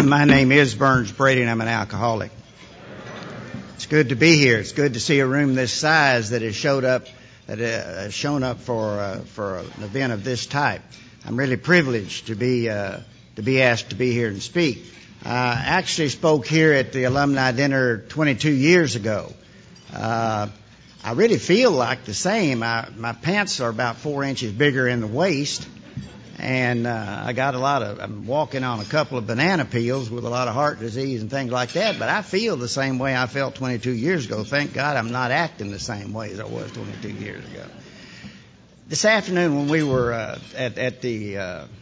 My name is Burns Brady, and I'm an alcoholic. It's good to be here. It's good to see a room this size that has shown up for an event of this type. I'm really privileged to be asked to be here and speak. I actually spoke here at the alumni dinner 22 years ago. I really feel like the same. My pants are about 4 inches bigger in the waist. And I'm walking on a couple of banana peels with a lot of heart disease and things like that, but I feel the same way I felt 22 years ago. Thank God I'm not acting the same way as I was 22 years ago. This afternoon when we were at the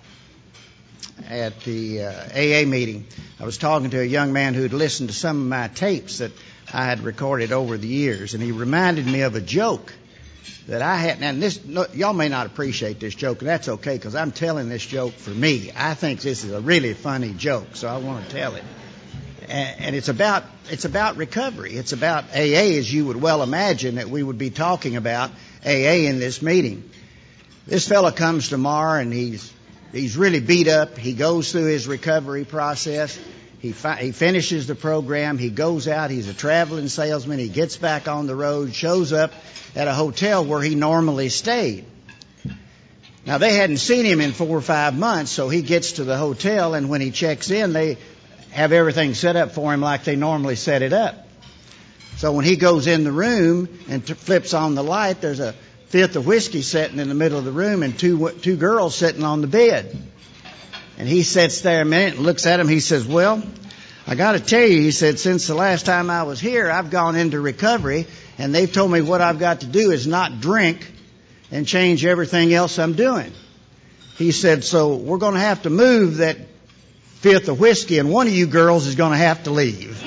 AA meeting, I was talking to a young man who had listened to some of my tapes that I had recorded over the years, and he reminded me of a joke that I had. And y'all may not appreciate this joke, and that's okay, because I'm telling this joke for me. I think this is a really funny joke, so I want to tell it. And it's about recovery. It's about AA, as you would well imagine that we would be talking about AA in this meeting. This fella comes tomorrow, and he's really beat up. He goes through his recovery process. He finishes the program. He goes out. He's a traveling salesman. He gets back on the road, shows up at a hotel where he normally stayed. Now, they hadn't seen him in 4 or 5 months, so he gets to the hotel, and when he checks in, they have everything set up for him like they normally set it up. So when he goes in the room and flips on the light, there's a fifth of whiskey sitting in the middle of the room and two girls sitting on the bed. And he sits there a minute and looks at him. He says, "Well, I got to tell you," he said, "since the last time I was here, I've gone into recovery, and they've told me what I've got to do is not drink and change everything else I'm doing." He said, "So we're going to have to move that fifth of whiskey, and one of you girls is going to have to leave."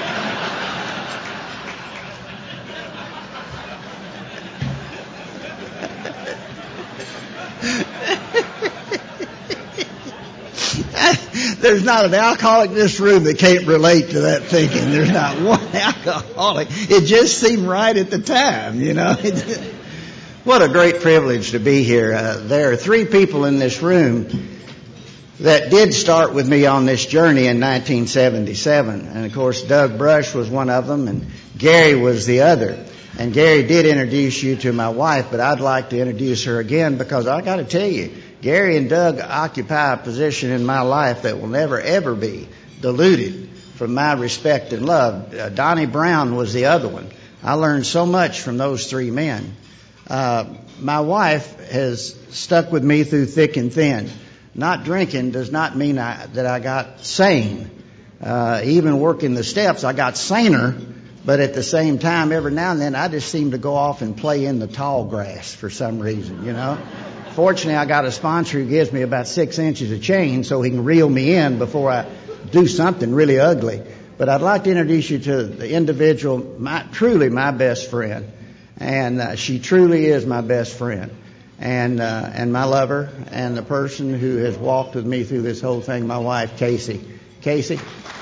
There's not an alcoholic in this room that can't relate to that thinking. There's not one alcoholic. It just seemed right at the time, you know. What a great privilege to be here. There are 3 people in this room that did start with me on this journey in 1977. And, of course, Doug Brush was one of them, and Gary was the other. And Gary did introduce you to my wife, but I'd like to introduce her again, because I got to tell you, Gary and Doug occupy a position in my life that will never, ever be diluted from my respect and love. Donnie Brown was the other one. I learned so much from those 3 men. My wife has stuck with me through thick and thin. Not drinking does not mean that I got sane. Even working the steps, I got saner. But at the same time, every now and then, I just seem to go off and play in the tall grass for some reason, you know. Fortunately, I got a sponsor who gives me about 6 inches of chain so he can reel me in before I do something really ugly. But I'd like to introduce you to the individual, truly my best friend. And she truly is my best friend. And my lover, and the person who has walked with me through this whole thing, my wife, Casey. Casey?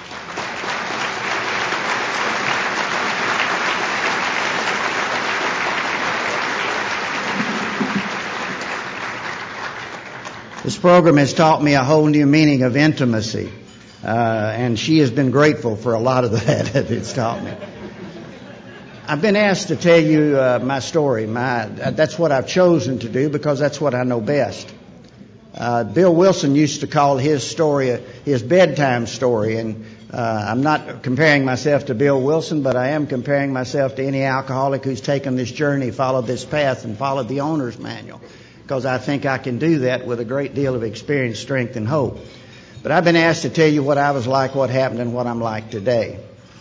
This program has taught me a whole new meaning of intimacy, and she has been grateful for a lot of that it's taught me. I've been asked to tell you my story. That's what I've chosen to do, because that's what I know best. Bill Wilson used to call his story his bedtime story, and I'm not comparing myself to Bill Wilson, but I am comparing myself to any alcoholic who's taken this journey, followed this path, and followed the owner's manual, because I think I can do that with a great deal of experience, strength, and hope. But I've been asked to tell you what I was like, what happened, and what I'm like today.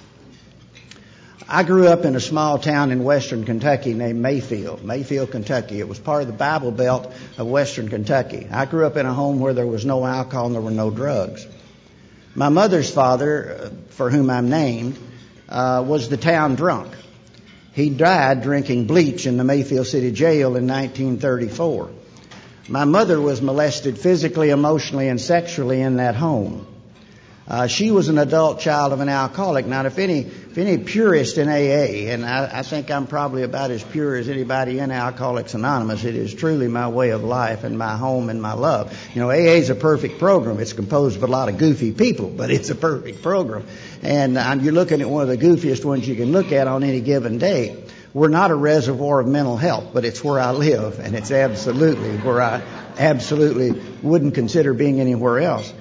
I grew up in a small town in western Kentucky named Mayfield, Kentucky. It was part of the Bible Belt of western Kentucky. I grew up in a home where there was no alcohol and there were no drugs. My mother's father, for whom I'm named, was the town drunk. He died drinking bleach in the Mayfield City Jail in 1934. My mother was molested physically, emotionally, and sexually in that home. She was an adult child of an alcoholic. Now, if any if any purist in AA, and I think I'm probably about as pure as anybody in Alcoholics Anonymous, it is truly my way of life and my home and my love. You know, AA is a perfect program. It's composed of a lot of goofy people, but it's a perfect program. And you're looking at one of the goofiest ones you can look at on any given day. We're not a reservoir of mental health, but it's where I live, and it's absolutely where I absolutely wouldn't consider being anywhere else.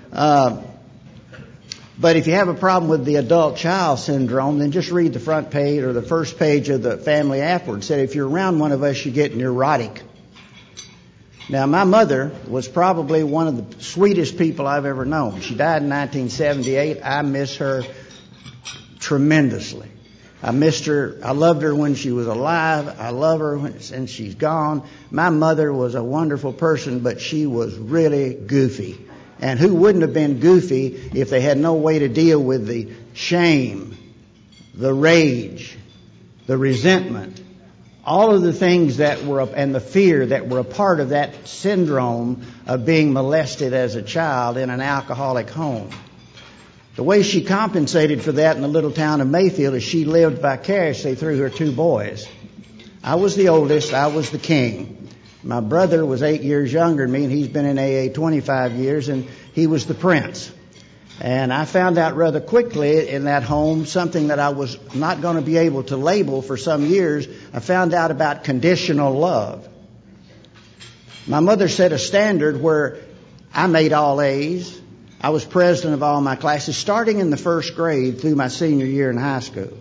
But if you have a problem with the adult child syndrome, then just read the front page or the first page of the Family Afterward. It said, if you're around one of us, you get neurotic. Now, my mother was probably one of the sweetest people I've ever known. She died in 1978. I miss her tremendously. I missed her. I loved her when she was alive. I love her since she's gone. My mother was a wonderful person, but she was really goofy. And who wouldn't have been goofy if they had no way to deal with the shame, the rage, the resentment, all of the things that were, and the fear that were a part of that syndrome of being molested as a child in an alcoholic home. The way she compensated for that in the little town of Mayfield is she lived vicariously through her two boys. I was the oldest. I was the king. My brother was 8 years younger than me, and he's been in AA 25 years, and he was the prince. And I found out rather quickly in that home something that I was not going to be able to label for some years. I found out about conditional love. My mother set a standard where I made all A's. I was president of all my classes, starting in the first grade through my senior year in high school.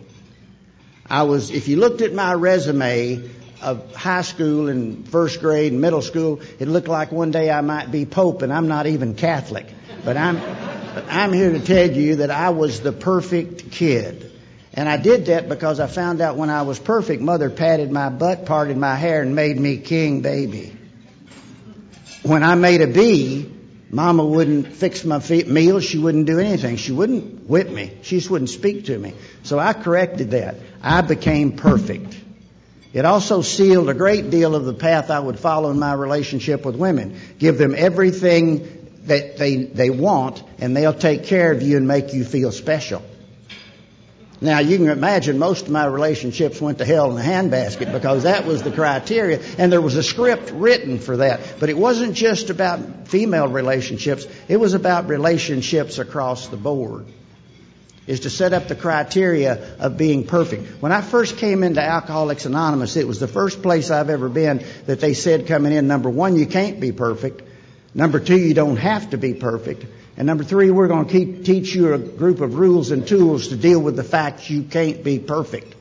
If you looked at my resume of high school and first grade and middle school, it looked like one day I might be Pope, and I'm not even Catholic. But I'm here to tell you that I was the perfect kid. And I did that because I found out when I was perfect, Mother patted my butt, parted my hair, and made me king baby. When I made a B, Mama wouldn't fix my meals. She wouldn't do anything. She wouldn't whip me. She just wouldn't speak to me. So I corrected that. I became perfect. It also sealed a great deal of the path I would follow in my relationship with women. Give them everything that they want, and they'll take care of you and make you feel special. Now, you can imagine most of my relationships went to hell in a handbasket because that was the criteria, and there was a script written for that. But it wasn't just about female relationships. It was about relationships across the board. Is to set up the criteria of being perfect. When I first came into Alcoholics Anonymous, it was the first place I've ever been that they said coming in, number one, you can't be perfect. Number two, you don't have to be perfect. And number three, we're going to teach you a group of rules and tools to deal with the fact you can't be perfect.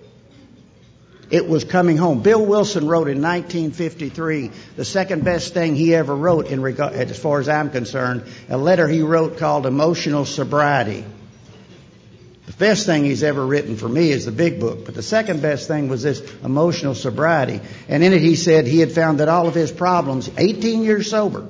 It was coming home. Bill Wilson wrote in 1953, the second best thing he ever wrote, as far as I'm concerned, a letter he wrote called Emotional Sobriety. The best thing he's ever written for me is the big book, but the second best thing was this Emotional Sobriety. And in it he said he had found that all of his problems, 18 years sober,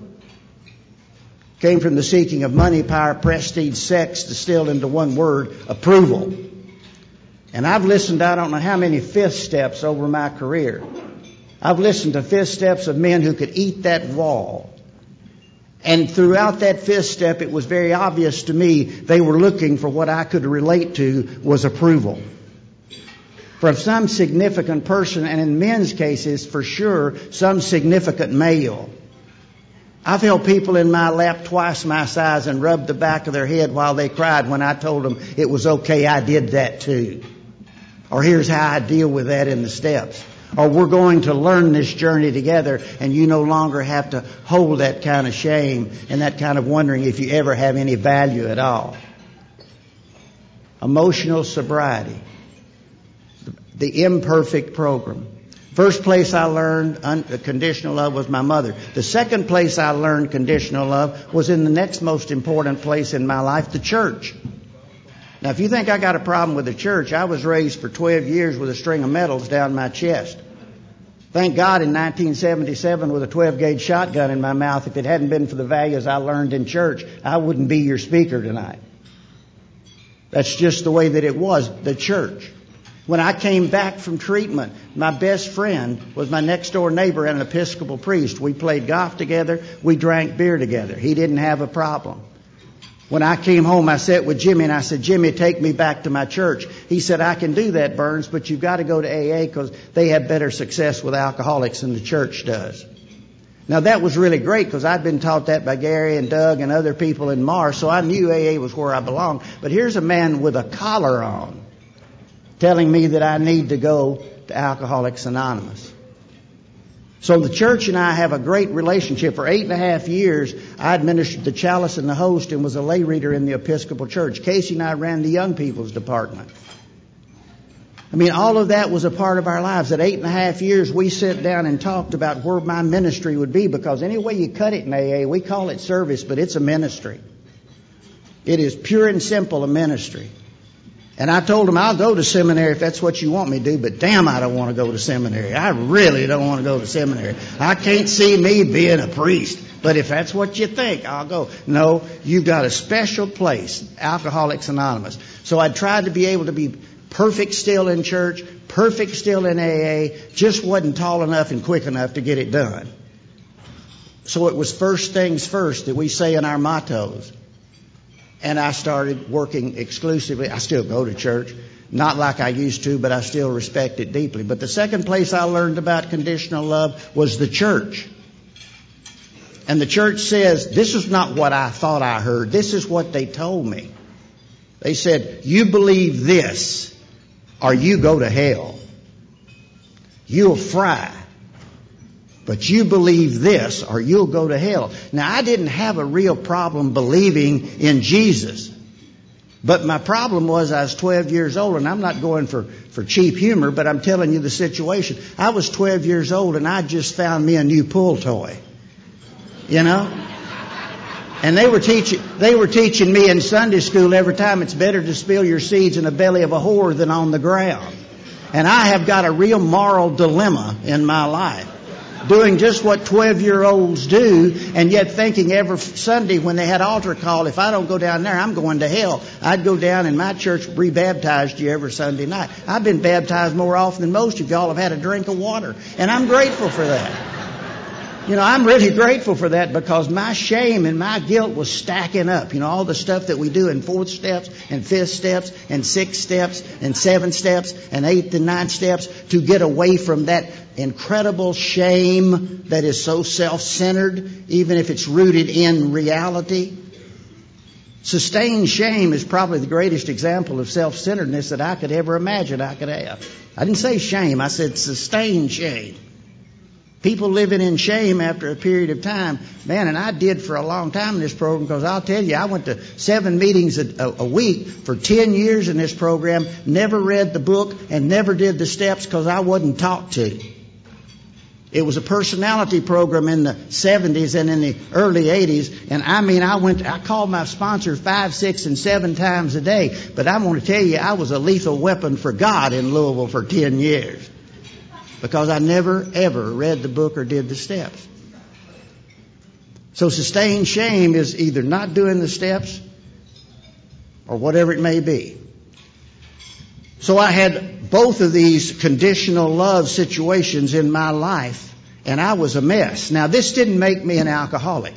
came from the seeking of money, power, prestige, sex, distilled into one word, approval. And I've listened to I don't know how many fifth steps over my career. I've listened to fifth steps of men who could eat that wall. And throughout that fifth step, it was very obvious to me they were looking for what I could relate to was approval. From some significant person, and in men's cases, for sure, some significant male. I've held people in my lap twice my size and rubbed the back of their head while they cried when I told them it was okay, I did that too. Or here's how I deal with that in the steps. Or we're going to learn this journey together, and you no longer have to hold that kind of shame and that kind of wondering if you ever have any value at all. Emotional sobriety. The imperfect program. First place I learned conditional love was my mother. The second place I learned conditional love was in the next most important place in my life, the church. Now, if you think I got a problem with the church, I was raised for 12 years with a string of medals down my chest. Thank God in 1977 with a 12-gauge shotgun in my mouth, if it hadn't been for the values I learned in church, I wouldn't be your speaker tonight. That's just the way that it was, the church. When I came back from treatment, my best friend was my next-door neighbor and an Episcopal priest. We played golf together. We drank beer together. He didn't have a problem. When I came home, I sat with Jimmy and I said, Jimmy, take me back to my church. He said, I can do that, Burns, but you've got to go to AA because they have better success with alcoholics than the church does. Now, that was really great because I'd been taught that by Gary and Doug and other people in Mars, so I knew AA was where I belonged. But here's a man with a collar on telling me that I need to go to Alcoholics Anonymous. So the church and I have a great relationship. For 8.5 years, I administered the chalice and the host and was a lay reader in the Episcopal Church. Casey and I ran the young people's department. I mean, all of that was a part of our lives. At 8.5 years, we sat down and talked about where my ministry would be, because any way you cut it in AA, we call it service, but it's a ministry. It is pure and simple a ministry. And I told him, I'll go to seminary if that's what you want me to do, but damn, I don't want to go to seminary. I really don't want to go to seminary. I can't see me being a priest, but if that's what you think, I'll go. No, you've got a special place, Alcoholics Anonymous. So I tried to be able to be perfect still in church, perfect still in AA, just wasn't tall enough and quick enough to get it done. So it was first things first that we say in our mottos. And I started working exclusively. I still go to church, not like I used to, but I still respect it deeply. But the second place I learned about conditional love was the church. And the church says, this is not what I thought I heard. This is what they told me. They said, you believe this or you go to hell. You'll fry. But you believe this or you'll go to hell. Now, I didn't have a real problem believing in Jesus. But my problem was I was 12 years old, and I'm not going for cheap humor, but I'm telling you the situation. I was 12 years old, and I just found me a new pull toy. You know? And they were teaching me in Sunday school every time it's better to spill your seeds in the belly of a whore than on the ground. And I have got a real moral dilemma in my life, doing just what 12-year-olds do, and yet thinking every Sunday when they had altar call, if I don't go down there, I'm going to hell. I'd go down and my church rebaptized you every Sunday night. I've been baptized more often than most of y'all have had a drink of water, and I'm grateful for that. You know, I'm really grateful for that, because my shame and my guilt was stacking up. You know, all the stuff that we do in 4th steps and 5th steps and 6th steps and 7th steps and 8th and 9th steps to get away from that incredible shame that is so self-centered, even if it's rooted in reality. Sustained shame is probably the greatest example of self-centeredness that I could ever imagine I could have. I didn't say shame, I said sustained shame. People living in shame after a period of time. Man, and I did for a long time in this program, because I'll tell you, I went to 7 meetings a week for 10 years in this program, never read the book and never did the steps because I wasn't taught to. It was a personality program in the 70s and in the early 80s. And I called my sponsor 5, 6, and 7 times a day. But I want to tell you, I was a lethal weapon for God in Louisville for 10 years. Because I never, ever read the book or did the steps. So sustained shame is either not doing the steps or whatever it may be. So I had both of these conditional love situations in my life, and I was a mess. Now, this didn't make me an alcoholic.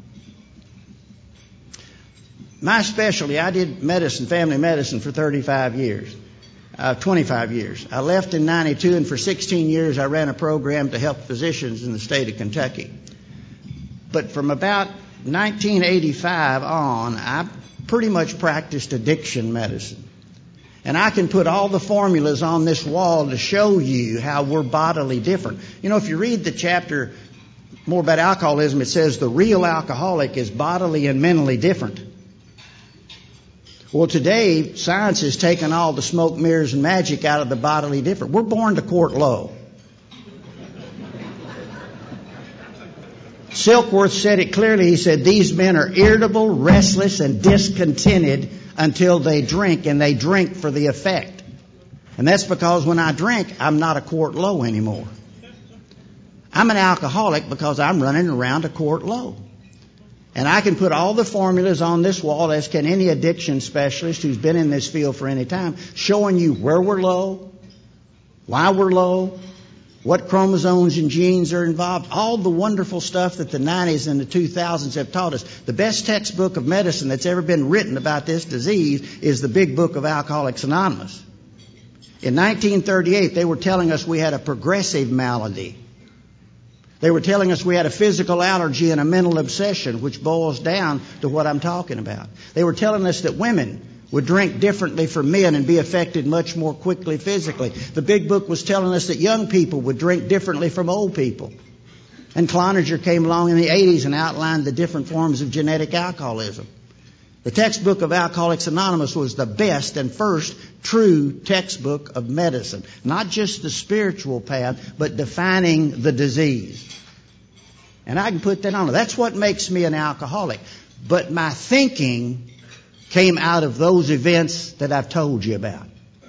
My specialty, I did medicine, family medicine, for 25 years. 25 years. I left in 92, and for 16 years I ran a program to help physicians in the state of Kentucky. But from about 1985 on, I pretty much practiced addiction medicine. And I can put all the formulas on this wall to show you how we're bodily different. You know, if you read the chapter more about alcoholism, it says the real alcoholic is bodily and mentally different. Well, today, science has taken all the smoke, mirrors, and magic out of the bodily different. We're born to court low. Silkworth said it clearly. He said, these men are irritable, restless, and discontented until they drink, and they drink for the effect. And that's because when I drink, I'm not a court low anymore. I'm an alcoholic because I'm running around a court low. And I can put all the formulas on this wall, as can any addiction specialist who's been in this field for any time, showing you where we're low, why we're low, what chromosomes and genes are involved, all the wonderful stuff that the 90s and the 2000s have taught us. The best textbook of medicine that's ever been written about this disease is the Big Book of Alcoholics Anonymous. In 1938, they were telling us we had a progressive malady. They were telling us we had a physical allergy and a mental obsession, which boils down to what I'm talking about. They were telling us that women would drink differently from men and be affected much more quickly physically. The Big Book was telling us that young people would drink differently from old people. And Cloninger came along in the 80s and outlined the different forms of genetic alcoholism. The textbook of Alcoholics Anonymous was the best and first true textbook of medicine. Not just the spiritual path, but defining the disease. And I can put that on. That's what makes me an alcoholic. But my thinking came out of those events that I've told you about.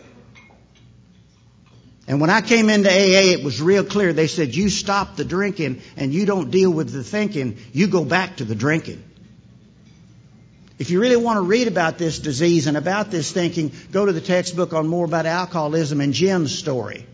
And when I came into AA, it was real clear. They said, you stop the drinking and you don't deal with the thinking, you go back to the drinking. If you really want to read about this disease and about this thinking, go to the textbook on More About Alcoholism and Jim's story.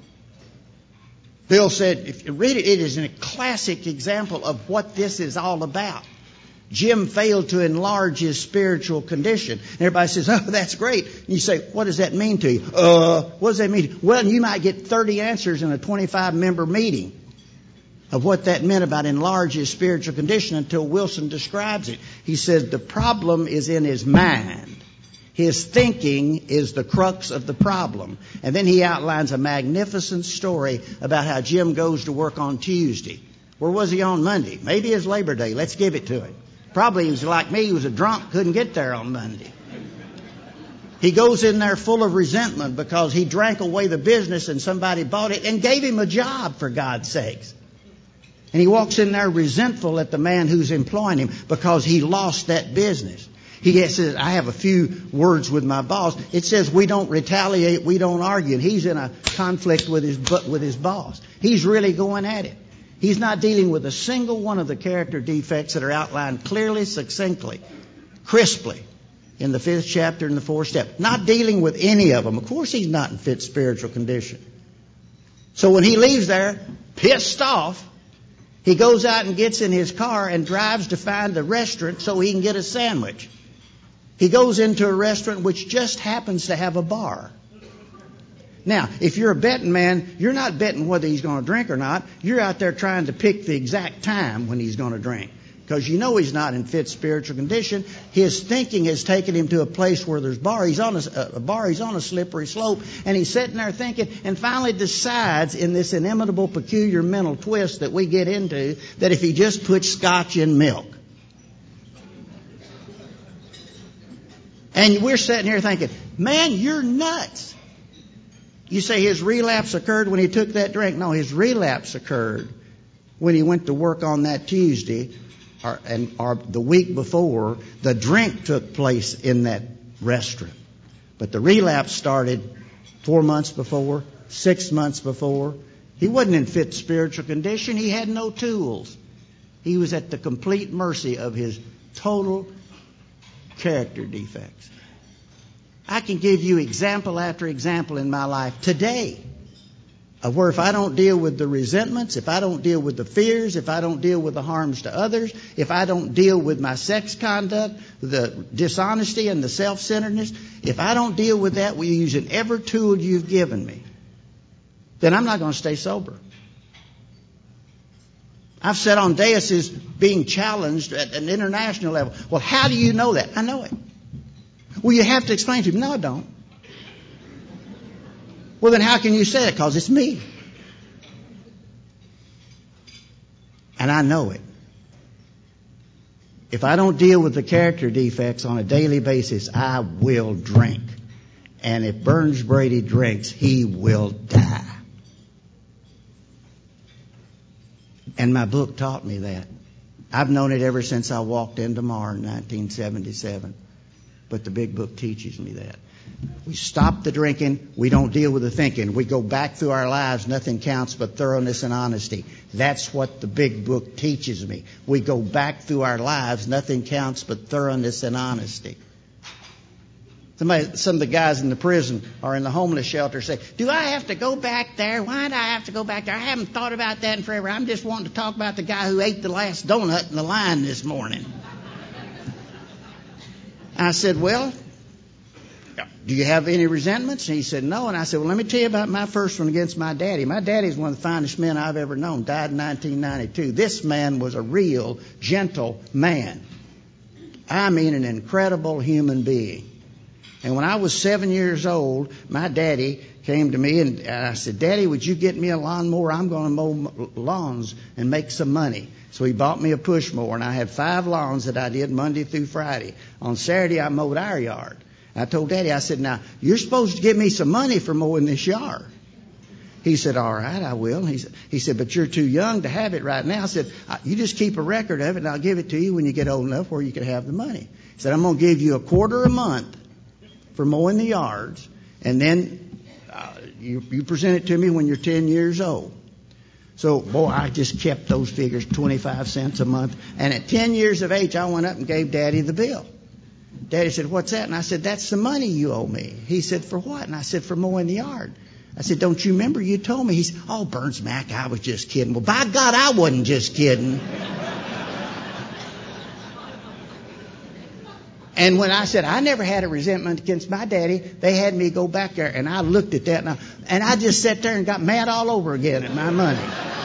Bill said, if you read it, it is a classic example of what this is all about. Jim failed to enlarge his spiritual condition. And everybody says, oh, that's great. And you say, what does that mean to you? What does that mean? Well, you might get 30 answers in a 25-member meeting of what that meant about enlarge his spiritual condition until Wilson describes it. He says the problem is in his mind. His thinking is the crux of the problem. And then he outlines a magnificent story about how Jim goes to work on Tuesday. Where was he on Monday? Maybe it's Labor Day. Let's give it to him. Probably he was like me. He was a drunk, couldn't get there on Monday. He goes in there full of resentment because he drank away the business and somebody bought it and gave him a job, for God's sakes. And he walks in there resentful at the man who's employing him because he lost that business. He says, I have a few words with my boss. It says we don't retaliate, we don't argue. And he's in a conflict with his boss. He's really going at it. He's not dealing with a single one of the character defects that are outlined clearly, succinctly, crisply in the 5th chapter and the 4th step. Not dealing with any of them. Of course he's not in fit spiritual condition. So when he leaves there, pissed off, he goes out and gets in his car and drives to find a restaurant so he can get a sandwich. He goes into a restaurant which just happens to have a bar. Now, if you're a betting man, you're not betting whether he's going to drink or not. You're out there trying to pick the exact time when he's going to drink. Because you know he's not in fit spiritual condition. His thinking has taken him to a place where there's bar. He's on a bar. He's on a slippery slope. And he's sitting there thinking and finally decides in this inimitable, peculiar mental twist that we get into that if he just puts scotch in milk. And we're sitting here thinking, man, you're nuts. You say his relapse occurred when he took that drink. No, his relapse occurred when he went to work on that Tuesday or the week before. The drink took place in that restaurant. But the relapse started 4 months before, 6 months before. He wasn't in fit spiritual condition. He had no tools. He was at the complete mercy of his total character defects. I can give you example after example in my life today of where if I don't deal with the resentments, if I don't deal with the fears, if I don't deal with the harms to others, if I don't deal with my sex conduct, the dishonesty and the self-centeredness, if I don't deal with that with using every tool you've given me, then I'm not going to stay sober. I've sat on daises being challenged at an international level. Well, how do you know that? I know it. Well, you have to explain to me. No, I don't. Well, then how can you say it? Because it's me. And I know it. If I don't deal with the character defects on a daily basis, I will drink. And if Burns Brady drinks, he will die. And my book taught me that. I've known it ever since I walked into Mar in 1977. But the big book teaches me that. We stop the drinking. We don't deal with the thinking. We go back through our lives. Nothing counts but thoroughness and honesty. That's what the big book teaches me. We go back through our lives. Nothing counts but thoroughness and honesty. Some of the guys in the prison or in the homeless shelter say, do I have to go back there? Why do I have to go back there? I haven't thought about that in forever. I'm just wanting to talk about the guy who ate the last donut in the line this morning. I said, well, do you have any resentments? And he said, no. And I said, well, let me tell you about my first one against my daddy. My daddy's one of the finest men I've ever known. Died in 1992. This man was a real gentle man. I mean, an incredible human being. And when I was 7 years old, my daddy came to me and I said, Daddy, would you get me a lawnmower? I'm going to mow lawns and make some money. So he bought me a push mower, and I had 5 lawns that I did Monday through Friday. On Saturday, I mowed our yard. I told Daddy, I said, now, you're supposed to give me some money for mowing this yard. He said, all right, I will. He said, but you're too young to have it right now. I said, you just keep a record of it, and I'll give it to you when you get old enough where you can have the money. He said, I'm going to give you $25 a month for mowing the yards, and then you present it to me when you're 10 years old. So, boy, I just kept those figures, 25 cents a month. And at 10 years of age, I went up and gave Daddy the bill. Daddy said, what's that? And I said, that's the money you owe me. He said, for what? And I said, for mowing the yard. I said, don't you remember you told me? He said, oh, Burns Mac, I was just kidding. Well, by God, I wasn't just kidding. And when I said I never had a resentment against my daddy, they had me go back there, and I looked at that, and I just sat there and got mad all over again at my money.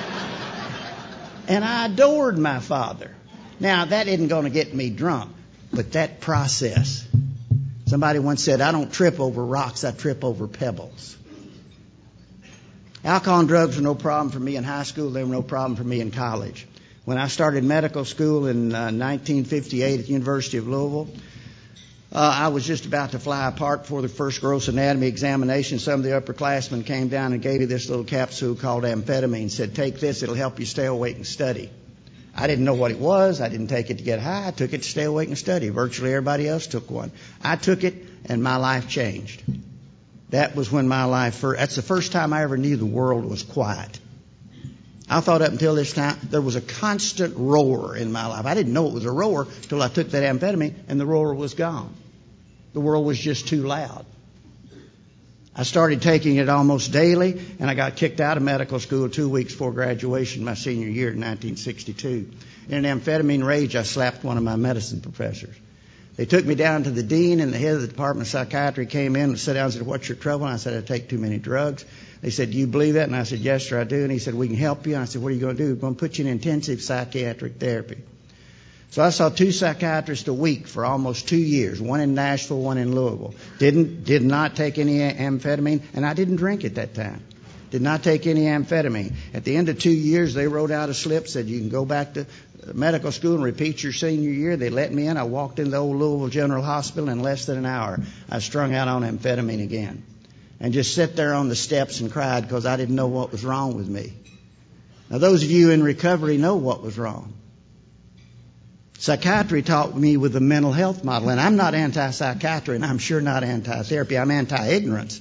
And I adored my father. Now, that isn't going to get me drunk, but that process. Somebody once said, I don't trip over rocks, I trip over pebbles. Alcohol and drugs were no problem for me in high school. They were no problem for me in college. When I started medical school in 1958 at the University of Louisville, I was just about to fly apart before the first gross anatomy examination. Some of the upperclassmen came down and gave me this little capsule called amphetamine. Said, take this, it'll help you stay awake and study. I didn't know what it was. I didn't take it to get high. I took it to stay awake and study. Virtually everybody else took one. I took it, and my life changed. That was when my life that's the first time I ever knew the world was quiet. I thought up until this time there was a constant roar in my life. I didn't know it was a roar until I took that amphetamine, and the roar was gone. The world was just too loud. I started taking it almost daily, and I got kicked out of medical school 2 weeks before graduation my senior year in 1962. In an amphetamine rage, I slapped one of my medicine professors. They took me down to the dean, and the head of the Department of Psychiatry came in and sat down and said, what's your trouble? And I said, I take too many drugs. They said, do you believe that? And I said, yes, sir, I do. And he said, we can help you. And I said, what are you going to do? We're going to put you in intensive psychiatric therapy. So I saw 2 psychiatrists a week for almost 2 years, one in Nashville, one in Louisville. Did not take any amphetamine, and I didn't drink at that time. Did not take any amphetamine. At the end of 2 years, they wrote out a slip, said you can go back to medical school and repeat your senior year. They let me in. I walked into the old Louisville General Hospital in less than an hour. I was strung out on amphetamine again. And just sat there on the steps and cried because I didn't know what was wrong with me. Now, those of you in recovery know what was wrong. Psychiatry taught me with the mental health model, and I'm not anti-psychiatry, and I'm sure not anti-therapy. I'm anti-ignorance.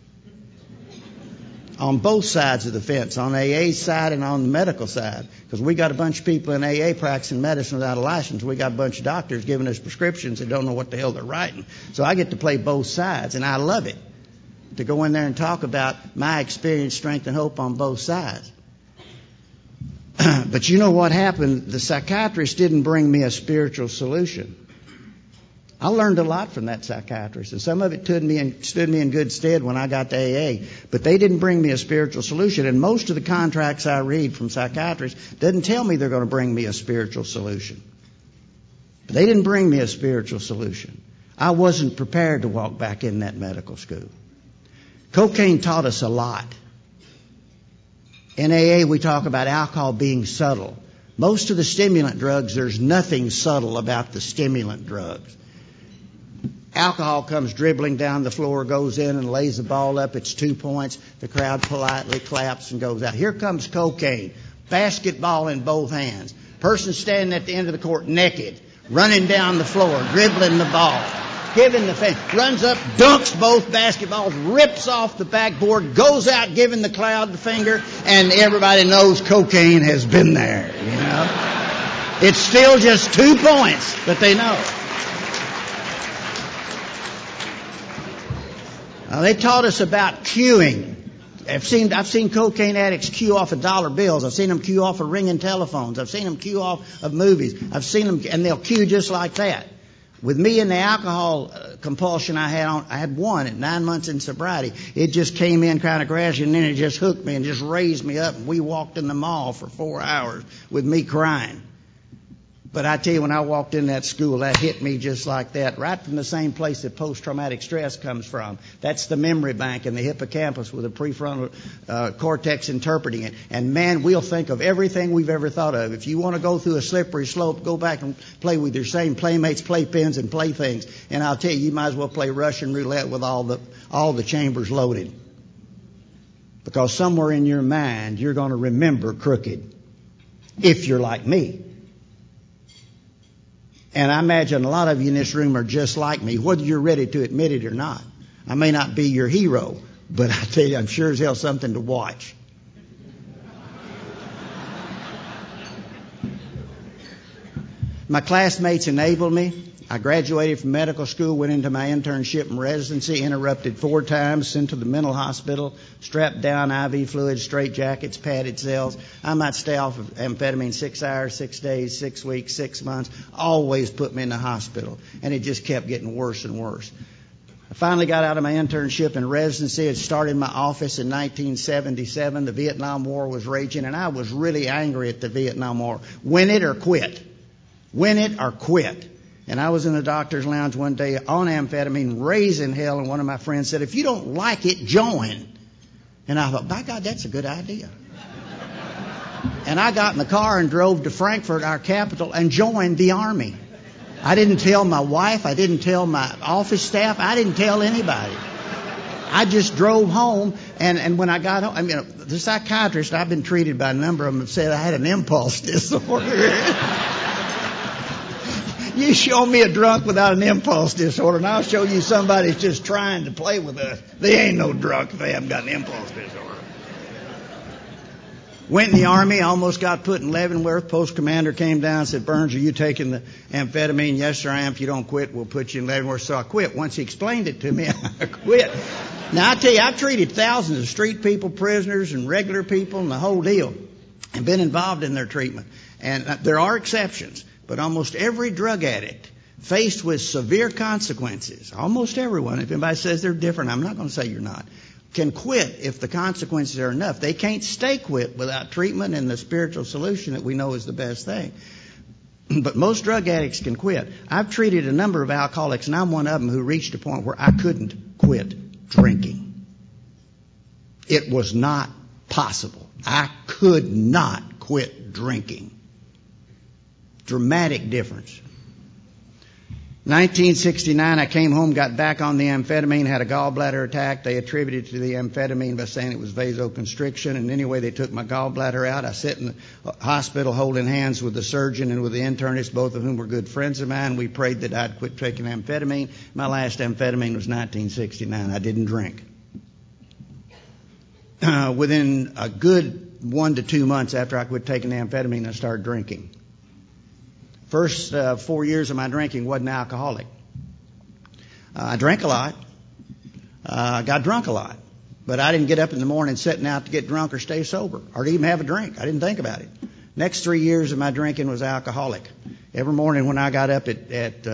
On both sides of the fence, on AA's side and on the medical side, because we got a bunch of people in AA practicing medicine without a license. We got a bunch of doctors giving us prescriptions that don't know what the hell they're writing. So I get to play both sides, and I love it, to go in there and talk about my experience, strength, and hope on both sides. But you know what happened? The psychiatrist didn't bring me a spiritual solution. I learned a lot from that psychiatrist, and some of it stood me in good stead when I got to AA. But they didn't bring me a spiritual solution, and most of the contracts I read from psychiatrists doesn't tell me they're going to bring me a spiritual solution. But they didn't bring me a spiritual solution. I wasn't prepared to walk back in that medical school. Cocaine taught us a lot. In AA, we talk about alcohol being subtle. Most of the stimulant drugs, there's nothing subtle about the stimulant drugs. Alcohol comes dribbling down the floor, goes in and lays the ball up. It's 2 points. The crowd politely claps and goes out. Here comes cocaine. Basketball in both hands. Person standing at the end of the court naked, running down the floor, dribbling the ball, giving the fan, runs up, dunks both basketballs, rips off the backboard, goes out giving the crowd the finger, and everybody knows cocaine has been there, you know. It's still just 2 points, but they know. They taught us about queuing. I've seen cocaine addicts queue off of dollar bills. I've seen them queue off of ringing telephones. I've seen them queue off of movies. I've seen them, and they'll queue just like that. With me and the alcohol compulsion I had one at 9 months in sobriety. It just came in kind of gradually, and then it just hooked me and just raised me up. And we walked in the mall for 4 hours with me crying. But I tell you, when I walked in that school, that hit me just like that, right from the same place that post-traumatic stress comes from. That's the memory bank in the hippocampus with the prefrontal cortex interpreting it. And man, we'll think of everything we've ever thought of. If you want to go through a slippery slope, go back and play with your same playmates, playpens, and playthings. And I'll tell you, you might as well play Russian roulette with all the chambers loaded. Because somewhere in your mind, you're going to remember crooked. If you're like me. And I imagine a lot of you in this room are just like me, whether you're ready to admit it or not. I may not be your hero, but I tell you, I'm sure as hell something to watch. My classmates enabled me. I graduated from medical school, went into my internship and residency, interrupted 4 times, sent to the mental hospital, strapped down, IV fluids, straight jackets, padded cells. I might stay off of amphetamine 6 hours, 6 days, 6 weeks, 6 months, always put me in the hospital. And it just kept getting worse and worse. I finally got out of my internship and residency. It started in my office in 1977. The Vietnam War was raging, and I was really angry at the Vietnam War. Win it or quit. Win it or quit. And I was in the doctor's lounge one day on amphetamine, raising hell, and one of my friends said, if you don't like it, join. And I thought, by God, that's a good idea. And I got in the car and drove to Frankfurt, our capital, and joined the Army. I didn't tell my wife. I didn't tell my office staff. I didn't tell anybody. I just drove home, and when I got home, the psychiatrist, I've been treated by a number of them, have said I had an impulse disorder. You show me a drunk without an impulse disorder, and I'll show you somebody who's just trying to play with us. They ain't no drunk if they haven't got an impulse disorder. Went in the Army, almost got put in Leavenworth. Post commander came down and said, Burns, are you taking the amphetamine? Yes, sir, I am. If you don't quit, we'll put you in Leavenworth. So I quit. Once he explained it to me, I quit. Now, I tell you, I've treated thousands of street people, prisoners, and regular people, and the whole deal, and been involved in their treatment. And there are exceptions. But almost every drug addict faced with severe consequences, almost everyone, if anybody says they're different, I'm not going to say you're not, can quit if the consequences are enough. They can't stay quit without treatment and the spiritual solution that we know is the best thing. But most drug addicts can quit. I've treated a number of alcoholics, and I'm one of them who reached a point where I couldn't quit drinking. It was not possible. I could not quit drinking. Dramatic difference. 1969, I came home, got back on the amphetamine, had a gallbladder attack. They attributed it to the amphetamine by saying it was vasoconstriction. And anyway, they took my gallbladder out. I sat in the hospital holding hands with the surgeon and with the internist, both of whom were good friends of mine. We prayed that I'd quit taking amphetamine. My last amphetamine was 1969. I didn't drink. Within a good 1 to 2 months after I quit taking amphetamine, I started drinking. First 4 years of my drinking wasn't alcoholic. I drank a lot. I got drunk a lot. But I didn't get up in the morning setting out to get drunk or stay sober or to even have a drink. I didn't think about it. Next 3 years of my drinking was alcoholic. Every morning when I got up at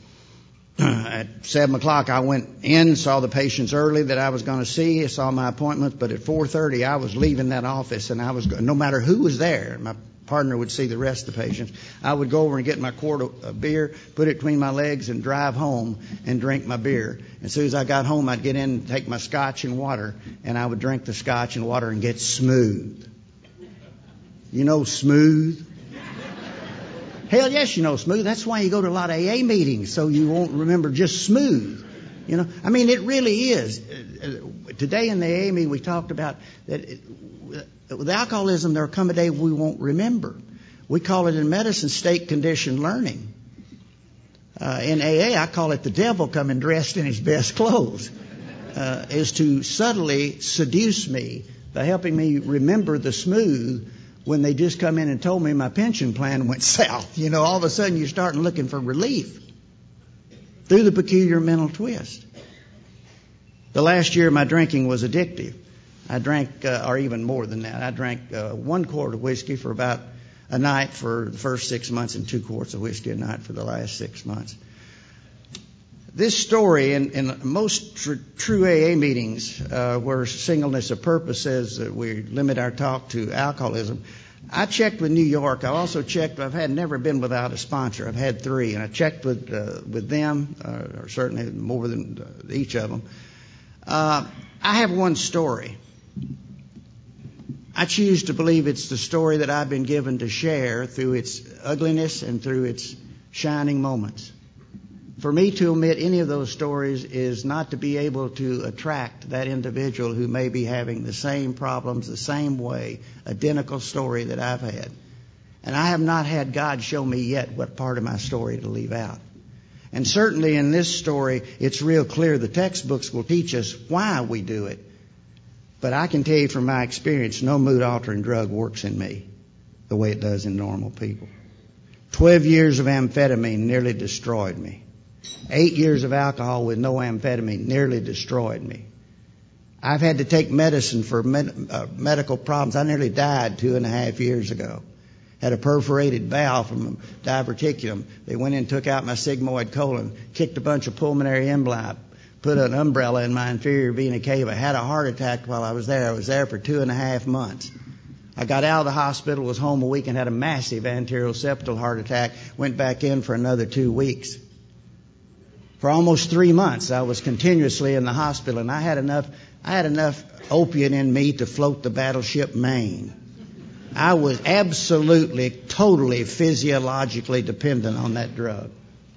7 o'clock, I went in, saw the patients early that I was going to see. I saw my appointments. But at 4:30, I was leaving that office, and I was no matter who was there, my partner would see the rest of the patients. I would go over and get my quart of beer, put it between my legs, and drive home and drink my beer. As soon as I got home, I'd get in and take my scotch and water, and I would drink the scotch and water and get smooth. You know smooth? Hell yes, you know smooth. That's why you go to a lot of AA meetings, so you won't remember just smooth. You know, I mean, it really is. Today in the AA meeting, we talked about that. With alcoholism, there will come a day we won't remember. We call it in medicine state conditioned learning. In AA, I call it the devil coming dressed in his best clothes, is to subtly seduce me by helping me remember the smooth when they just come in and told me my pension plan went south. You know, all of a sudden you're starting looking for relief through the peculiar mental twist. The last year my drinking was addictive. I drank, or even more than that, I drank 1 quart of whiskey for about a night for the first 6 months and 2 quarts of whiskey a night for the last 6 months. This story, in most true AA meetings where singleness of purpose says that we limit our talk to alcoholism, I checked with New York. I also checked, I've never been without a sponsor. I've had 3, and I checked with them, or certainly more than each of them. I have one story. I choose to believe it's the story that I've been given to share through its ugliness and through its shining moments. For me to omit any of those stories is not to be able to attract that individual who may be having the same problems, the same way, identical story that I've had. And I have not had God show me yet what part of my story to leave out. And certainly in this story, it's real clear. The textbooks will teach us why we do it. But I can tell you from my experience, no mood-altering drug works in me the way it does in normal people. 12 years of amphetamine nearly destroyed me. 8 years of alcohol with no amphetamine nearly destroyed me. I've had to take medicine for medical problems. I nearly died 2.5 years ago. Had a perforated valve from diverticulum. They went in and took out my sigmoid colon, kicked a bunch of pulmonary emboli, put an umbrella in my inferior vena cava. Had a heart attack while I was there. I was there for 2.5 months. I got out of the hospital, was home a week, and had a massive anterior septal heart attack. Went back in for another 2 weeks. For almost 3 months, I was continuously in the hospital, and I had enough opiate in me to float the battleship Maine. I was absolutely, totally physiologically dependent on that drug.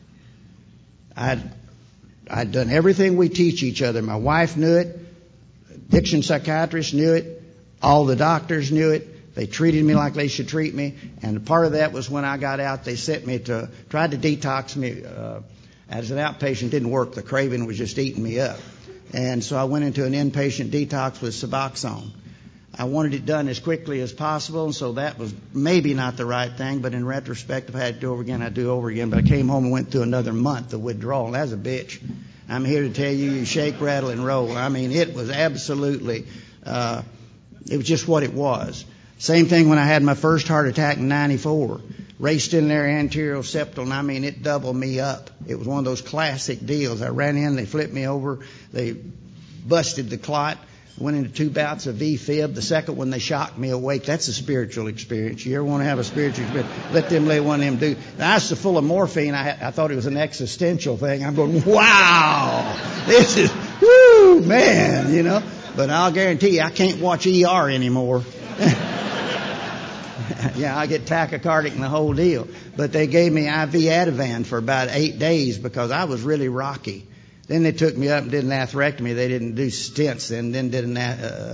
I'd done everything we teach each other. My wife knew it. Addiction psychiatrists knew it. All the doctors knew it. They treated me like they should treat me. And part of that was when I got out, they sent me tried to detox me. As an outpatient, didn't work. The craving was just eating me up. And so I went into an inpatient detox with Suboxone. I wanted it done as quickly as possible, and so that was maybe not the right thing, but in retrospect, if I had to do over again, I'd do over again. But I came home and went through another month of withdrawal, and that's a bitch. I'm here to tell you, you shake, rattle, and roll. I mean, it was absolutely, it was just what it was. Same thing when I had my first heart attack in 94. Raced in there anterior septal, and I mean, it doubled me up. It was one of those classic deals. I ran in, they flipped me over, they busted the clot. Went into 2 bouts of V-fib. The second one, they shocked me awake. That's a spiritual experience. You ever want to have a spiritual experience? Let them lay one of them do. Now, I was so full of morphine, I thought it was an existential thing. I'm going, wow, this is, woo, man, you know. But I'll guarantee you, I can't watch ER anymore. Yeah, I get tachycardic and the whole deal. But they gave me IV Ativan for about 8 days because I was really rocky. Then they took me up and did an atherectomy. They didn't do stents then did an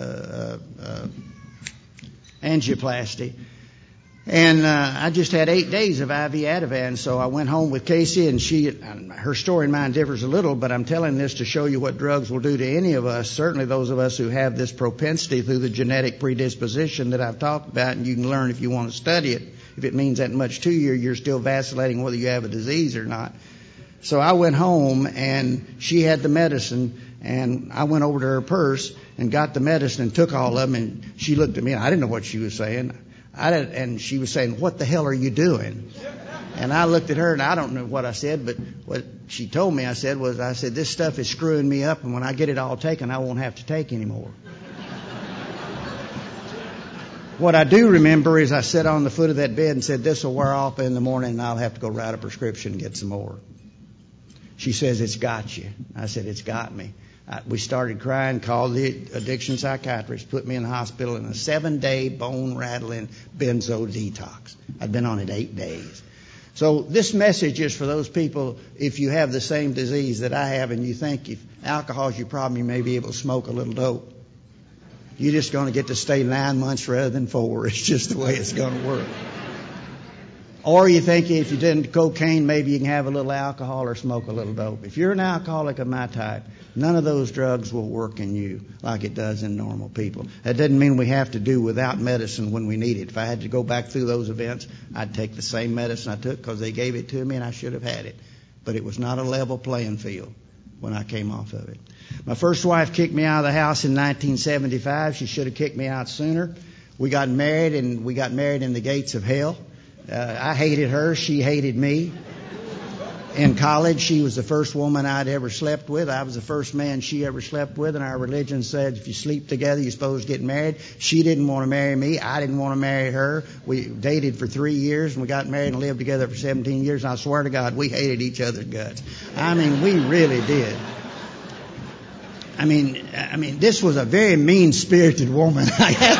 angioplasty. And I just had 8 days of IV Ativan, so I went home with Casey, and her story and mine differs a little, but I'm telling this to show you what drugs will do to any of us, certainly those of us who have this propensity through the genetic predisposition that I've talked about, and you can learn if you want to study it. If it means that much to you, you're still vacillating whether you have a disease or not. So I went home, and she had the medicine, and I went over to her purse and got the medicine and took all of them, and she looked at me. I didn't know what she was saying. And she was saying, "What the hell are you doing?" And I looked at her, and I don't know what I said, but what she told me I said, "This stuff is screwing me up, and when I get it all taken, I won't have to take anymore." What I do remember is I sat on the foot of that bed and said, "This will wear off in the morning, and I'll have to go write a prescription and get some more." She says, "It's got you." I said, "It's got me." We started crying, called the addiction psychiatrist, put me in the hospital in a 7-day bone-rattling benzo detox. I'd been on it 8 days. So this message is for those people, if you have the same disease that I have and you think if alcohol is your problem, you may be able to smoke a little dope. You're just going to get to stay 9 months rather than 4. It's just the way it's going to work. Or you think if you did cocaine, maybe you can have a little alcohol or smoke a little dope. If you're an alcoholic of my type, none of those drugs will work in you like it does in normal people. That doesn't mean we have to do without medicine when we need it. If I had to go back through those events, I'd take the same medicine I took because they gave it to me and I should have had it. But it was not a level playing field. when I came off of it. My first wife kicked me out of the house in 1975. She should have kicked me out sooner. We got married, and we got married in the gates of hell. I hated her. She hated me. In college, she was the first woman I'd ever slept with. I was the first man she ever slept with, and our religion said if you sleep together, you're supposed to get married. She didn't want to marry me. I didn't want to marry her. We dated for 3 years, and we got married and lived together for 17 years, and I swear to God, we hated each other's guts. I mean, we really did. I mean, this was a very mean-spirited woman.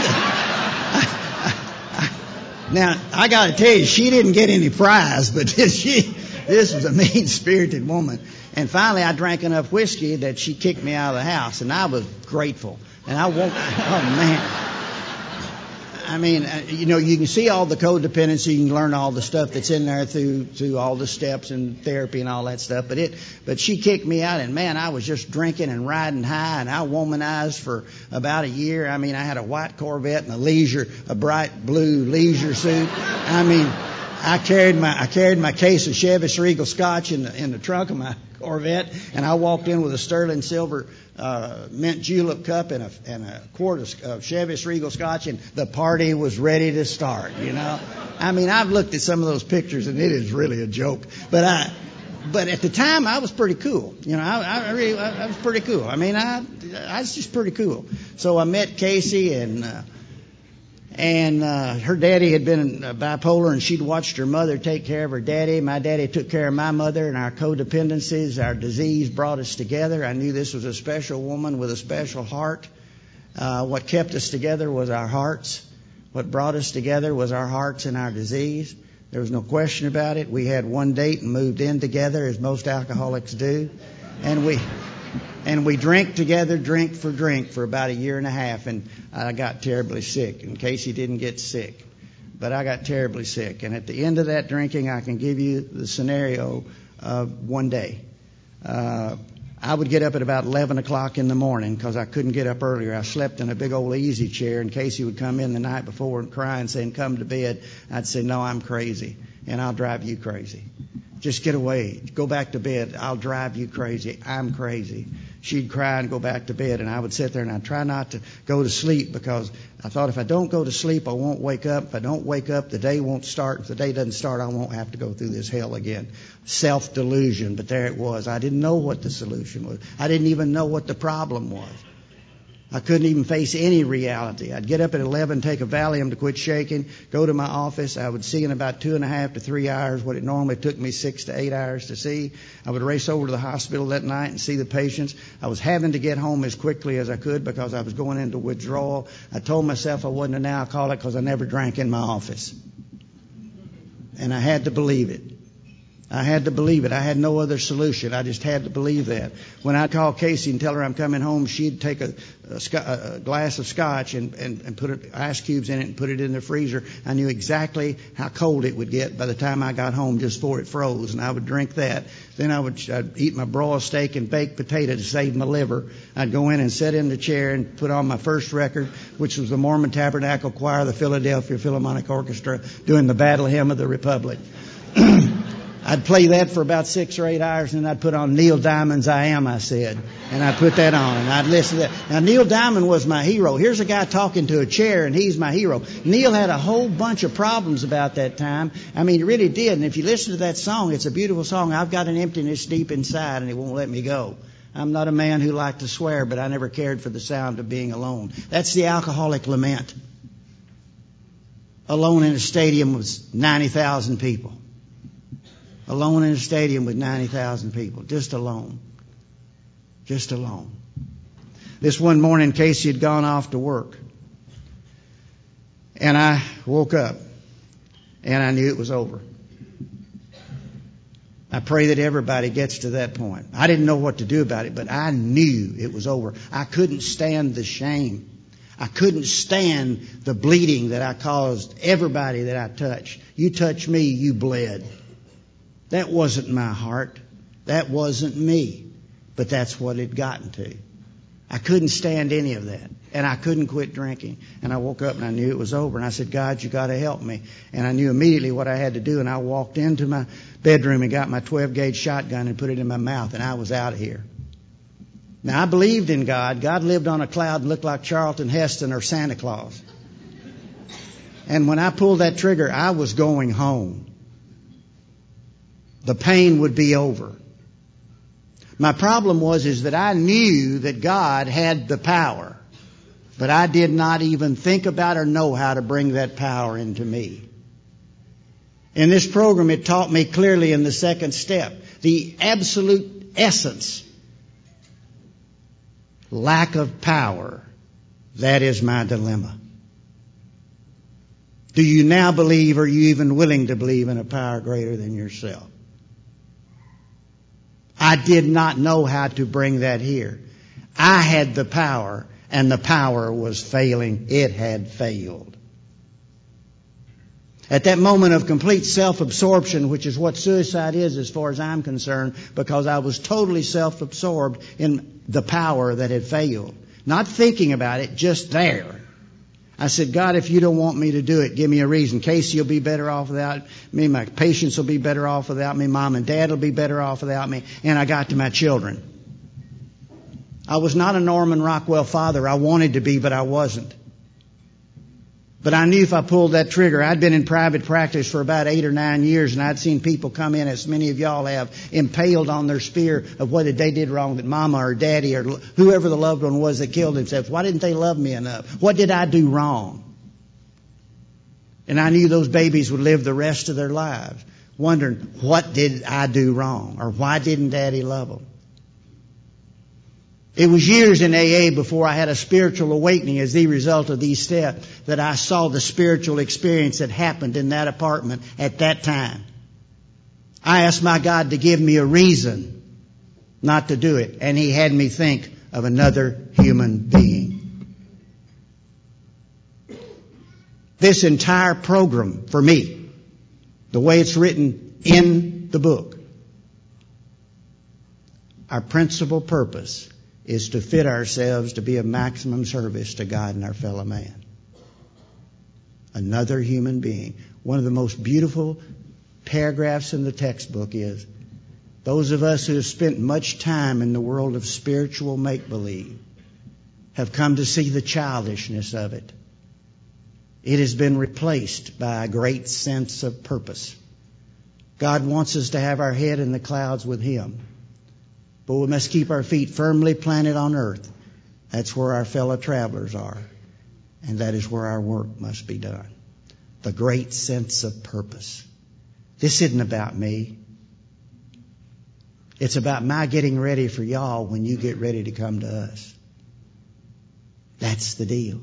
Now, I got to tell you, she didn't get any prize, but this was a mean-spirited woman. And finally, I drank enough whiskey that she kicked me out of the house, and I was grateful. And oh, man. I mean, you can see all the codependency. You can learn all the stuff that's in there through all the steps and therapy and all that stuff. But she kicked me out, and man, I was just drinking and riding high, and I womanized for about a year. I mean, I had a white Corvette and a bright blue leisure suit. I mean, I carried my case of Chivas Regal Scotch in the trunk of my Corvette, and I walked in with a sterling silver mint julep cup and a quart of Chivas Regal Scotch, and the party was ready to start. I mean, I've looked at some of those pictures, and it is really a joke. But at the time, I was pretty cool. I was pretty cool. I mean, I was just pretty cool. So I met Casey, and her daddy had been bipolar, and she'd watched her mother take care of her daddy. My daddy took care of my mother, and our codependencies, our disease brought us together. I knew this was a special woman with a special heart. What kept us together was our hearts. What brought us together was our hearts and our disease. There was no question about it. We had one date and moved in together, as most alcoholics do. And we drank together, drink for about a year and a half, and I got terribly sick. And Casey didn't get sick, but I got terribly sick. And at the end of that drinking, I can give you the scenario of one day. I would get up at about 11 o'clock in the morning because I couldn't get up earlier. I slept in a big old easy chair, and Casey would come in the night before and cry and saying, "Come to bed." I'd say, "No, I'm crazy, and I'll drive you crazy. Just get away. Go back to bed. I'll drive you crazy. I'm crazy." She'd cry and go back to bed, and I would sit there and I'd try not to go to sleep because I thought if I don't go to sleep, I won't wake up. If I don't wake up, the day won't start. If the day doesn't start, I won't have to go through this hell again. Self-delusion, but there it was. I didn't know what the solution was. I didn't even know what the problem was. I couldn't even face any reality. I'd get up at 11, take a Valium to quit shaking, go to my office. I would see in about 2.5 to 3 hours what it normally took me 6 to 8 hours to see. I would race over to the hospital that night and see the patients. I was having to get home as quickly as I could because I was going into withdrawal. I told myself I wasn't an alcoholic because I never drank in my office. And I had to believe it. I had to believe it. I had no other solution. I just had to believe that. When I'd call Casey and tell her I'm coming home, she'd take a glass of scotch and put ice cubes in it and put it in the freezer. I knew exactly how cold it would get by the time I got home just before it froze, and I would drink that. Then I'd eat my broiled steak and baked potato to save my liver. I'd go in and sit in the chair and put on my first record, which was the Mormon Tabernacle Choir, the Philadelphia Philharmonic Orchestra, doing the Battle Hymn of the Republic. I'd play that for about 6 or 8 hours, and then I'd put on Neil Diamond's "I Am," I Said. And I'd put that on, and I'd listen to that. Now, Neil Diamond was my hero. Here's a guy talking to a chair, and he's my hero. Neil had a whole bunch of problems about that time. I mean, he really did. And if you listen to that song, it's a beautiful song. I've got an emptiness deep inside, and it won't let me go. I'm not a man who liked to swear, but I never cared for the sound of being alone. That's the alcoholic lament. Alone in a stadium with 90,000 people. Alone in a stadium with 90,000 people. Just alone. Just alone. This one morning, Casey had gone off to work. And I woke up. And I knew it was over. I pray that everybody gets to that point. I didn't know what to do about it, but I knew it was over. I couldn't stand the shame. I couldn't stand the bleeding that I caused everybody that I touched. You touched me, you bled. That wasn't my heart. That wasn't me. But that's what it gotten to. I couldn't stand any of that. And I couldn't quit drinking. And I woke up and I knew it was over. And I said, "God, you got to help me." And I knew immediately what I had to do. And I walked into my bedroom and got my 12-gauge shotgun and put it in my mouth. And I was out of here. Now, I believed in God. God lived on a cloud and looked like Charlton Heston or Santa Claus. And when I pulled that trigger, I was going home. The pain would be over. My problem is that I knew that God had the power, but I did not even think about or know how to bring that power into me. In this program, it taught me clearly in the second step, the absolute essence, lack of power. That is my dilemma. Do you now believe, or are you even willing to believe in a power greater than yourself? I did not know how to bring that here. I had the power, and the power was failing. It had failed. At that moment of complete self-absorption, which is what suicide is as far as I'm concerned, because I was totally self-absorbed in the power that had failed. Not thinking about it, just there. I said, God, if you don't want me to do it, give me a reason. Casey will be better off without me. My patients will be better off without me. Mom and Dad will be better off without me. And I got to my children. I was not a Norman Rockwell father. I wanted to be, but I wasn't. But I knew if I pulled that trigger, I'd been in private practice for about 8 or 9 years, and I'd seen people come in, as many of y'all have, impaled on their spear of whether they did wrong, that mama or daddy or whoever the loved one was that killed themselves. Why didn't they love me enough? What did I do wrong? And I knew those babies would live the rest of their lives wondering, what did I do wrong? Or why didn't daddy love them? It was years in AA before I had a spiritual awakening as the result of these steps that I saw the spiritual experience that happened in that apartment at that time. I asked my God to give me a reason not to do it, and He had me think of another human being. This entire program, for me, the way it's written in the book, our principal purpose is to fit ourselves to be of maximum service to God and our fellow man. Another human being. One of the most beautiful paragraphs in the textbook is, those of us who have spent much time in the world of spiritual make-believe have come to see the childishness of it. It has been replaced by a great sense of purpose. God wants us to have our head in the clouds with Him. But we must keep our feet firmly planted on earth. That's where our fellow travelers are. And that is where our work must be done. The great sense of purpose. This isn't about me. It's about my getting ready for y'all when you get ready to come to us. That's the deal.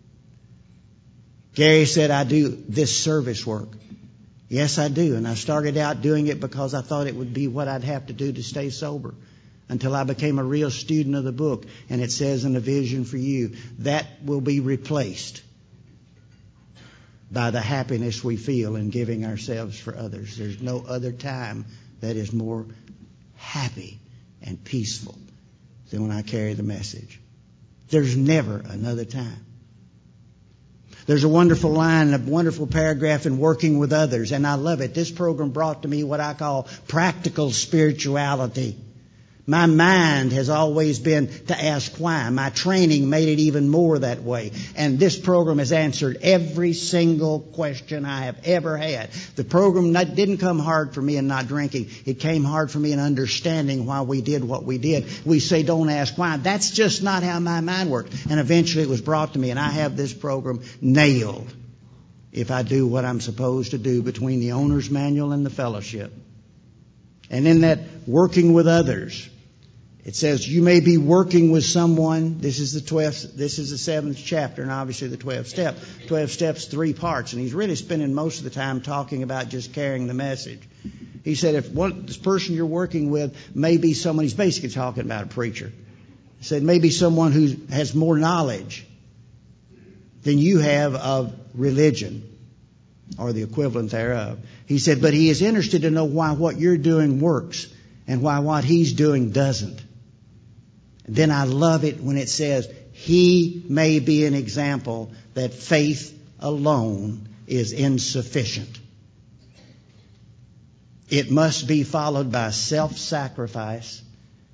Gary said, I do this service work. Yes, I do. And I started out doing it because I thought it would be what I'd have to do to stay sober, until I became a real student of the book. And it says in A Vision for You, that will be replaced by the happiness we feel in giving ourselves for others. There's no other time that is more happy and peaceful than when I carry the message. There's never another time. There's a wonderful line, a wonderful paragraph in Working with Others, and I love it. This program brought to me what I call practical spirituality. My mind has always been to ask why. My training made it even more that way. And this program has answered every single question I have ever had. The program didn't come hard for me in not drinking. It came hard for me in understanding why we did what we did. We say, don't ask why. That's just not how my mind worked. And eventually it was brought to me, and I have this program nailed if I do what I'm supposed to do between the owner's manual and the fellowship. And in that Working with Others, it says you may be working with someone. This is the 7th chapter, and obviously the 12th step. 12 steps, 3 parts, and he's really spending most of the time talking about just carrying the message. He said if this person you're working with may be someone, he's basically talking about a preacher. He said maybe someone who has more knowledge than you have of religion, or the equivalent thereof. He said, but he is interested to know why what you're doing works and why what he's doing doesn't. And then I love it when it says, he may be an example that faith alone is insufficient. It must be followed by self-sacrifice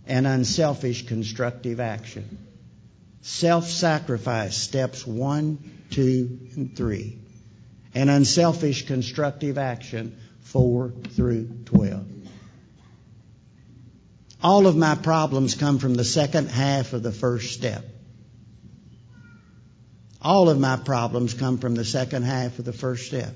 and unselfish constructive action. Self-sacrifice, steps 1, 2, and 3. And unselfish constructive action, 4 through 12. All of my problems come from the second half of the first step. All of my problems come from the second half of the first step.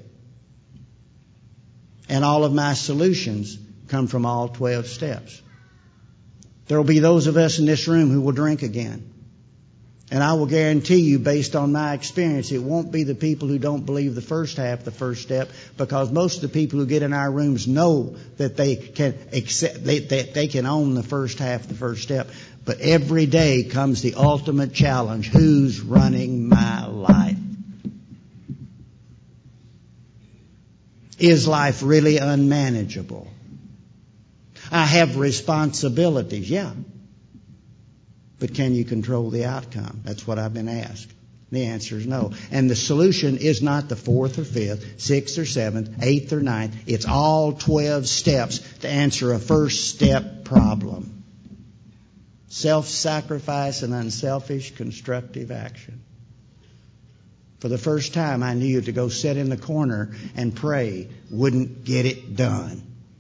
And all of my solutions come from all 12 steps. There will be those of us in this room who will drink again. And I will guarantee you, based on my experience, it won't be the people who don't believe the first half of the first step, because most of the people who get in our rooms know that they can accept, they can own the first half of the first step. But every day comes the ultimate challenge: who's running my life? Is life really unmanageable? I have responsibilities, yeah. But can you control the outcome? That's what I've been asked. The answer is no. And the solution is not the 4th or 5th, 6th or 7th, 8th or 9th. It's all 12 steps to answer a first step problem. Self-sacrifice and unselfish constructive action. For the first time, I knew to go sit in the corner and pray wouldn't get it done.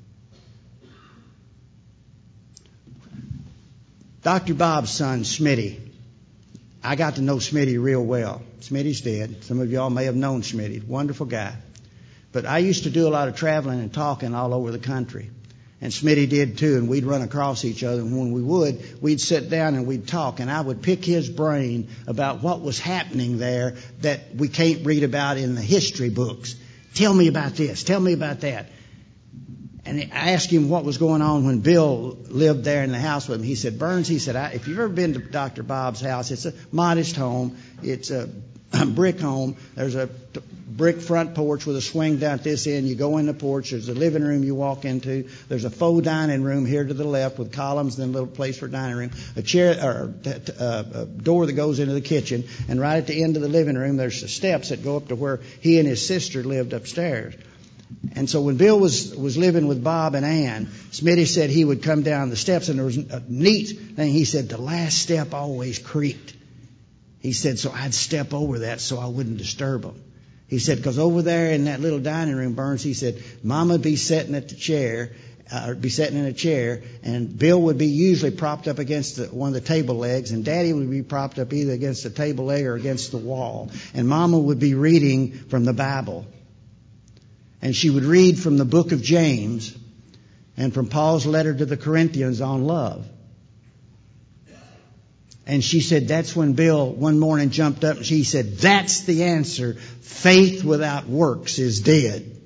Dr. Bob's son, Smitty. I got to know Smitty real well. Smitty's dead. Some of y'all may have known Smitty. Wonderful guy. But I used to do a lot of traveling and talking all over the country. And Smitty did too, and we'd run across each other. And when we would, we'd sit down and we'd talk. And I would pick his brain about what was happening there that we can't read about in the history books. Tell me about this. Tell me about that. And I asked him what was going on when Bill lived there in the house with him. He said, Burns, he said, if you've ever been to Dr. Bob's house, it's a modest home. It's a brick home. There's a brick front porch with a swing down at this end. You go in the porch. There's a living room you walk into. There's a faux dining room here to the left with columns and a little place for dining room. A chair or a door that goes into the kitchen. And right at the end of the living room, there's the steps that go up to where he and his sister lived upstairs. And so when Bill was living with Bob and Ann, Smitty said he would come down the steps, and there was a neat thing. He said the last step always creaked. He said, so I'd step over that so I wouldn't disturb them. He said, because over there in that little dining room, Burns, he said, Mama would be sitting at the chair, or be sitting in a chair, and Bill would be usually propped up against one of the table legs, and Daddy would be propped up either against the table leg or against the wall. And Mama would be reading from the Bible. And she would read from the book of James and from Paul's letter to the Corinthians on love. And she said that's when Bill one morning jumped up and she said, that's the answer. Faith without works is dead.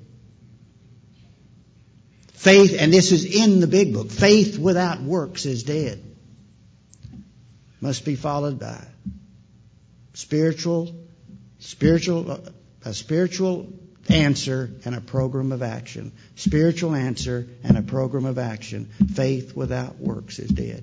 Faith, and this is in the big book, faith without works is dead. Must be followed by spiritual answer and a program of action. Spiritual answer and a program of action. Faith without works is dead.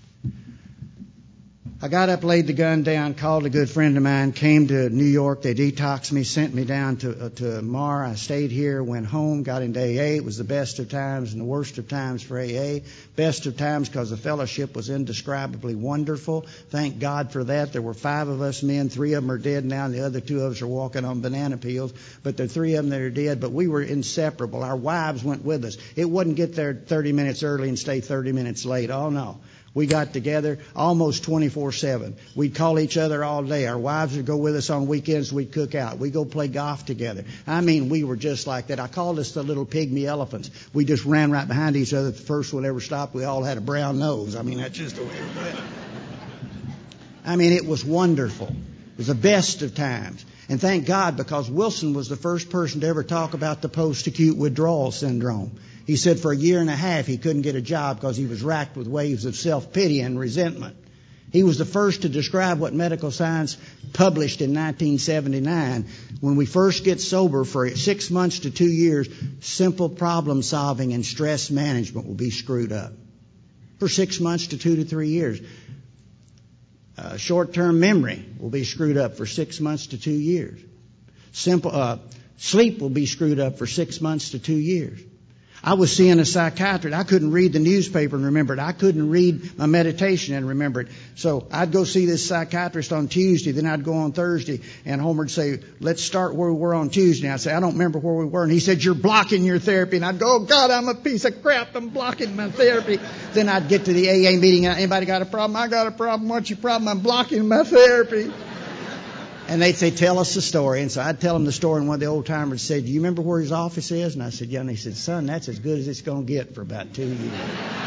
I got up, laid the gun down, called a good friend of mine, came to New York. They detoxed me, sent me down to Mar. I stayed here, went home, got into AA. It was the best of times and the worst of times for AA. Best of times because the fellowship was indescribably wonderful. Thank God for that. There were 5 of us men. 3 of them are dead now, and the other 2 of us are walking on banana peels. But there are 3 of them that are dead. But we were inseparable. Our wives went with us. It wouldn't get there 30 minutes early and stay 30 minutes late. Oh, no. We got together almost 24/7. We'd call each other all day. Our wives would go with us on weekends. We'd cook out. We'd go play golf together. I mean, we were just like that. I called us the little pygmy elephants. We just ran right behind each other. The first one ever stopped, we all had a brown nose. I mean, that's just the way it went. I mean, it was wonderful. It was the best of times. And thank God, because Wilson was the first person to ever talk about the post-acute withdrawal syndrome. He said for a year and a half he couldn't get a job because he was racked with waves of self-pity and resentment. He was the first to describe what medical science published in 1979. When we first get sober for 6 months to 2 years, simple problem solving and stress management will be screwed up. For 6 months to 2 to 3 years. Short-term memory will be screwed up for 6 months to 2 years. Sleep will be screwed up for 6 months to 2 years. I was seeing a psychiatrist. I couldn't read the newspaper and remember it. I couldn't read my meditation and remember it. So I'd go see this psychiatrist on Tuesday, then I'd go on Thursday, and Homer would say, let's start where we were on Tuesday. And I'd say, I don't remember where we were. And he said, you're blocking your therapy. And I'd go, oh, God, I'm a piece of crap. I'm blocking my therapy. Then I'd get to the AA meeting. Anybody got a problem? I got a problem. What's your problem? I'm blocking my therapy. And they'd say, tell us the story. And so I'd tell them the story, and one of the old timers said, do you remember where his office is? And I said, yeah. And he said, son, that's as good as it's going to get for about 2 years.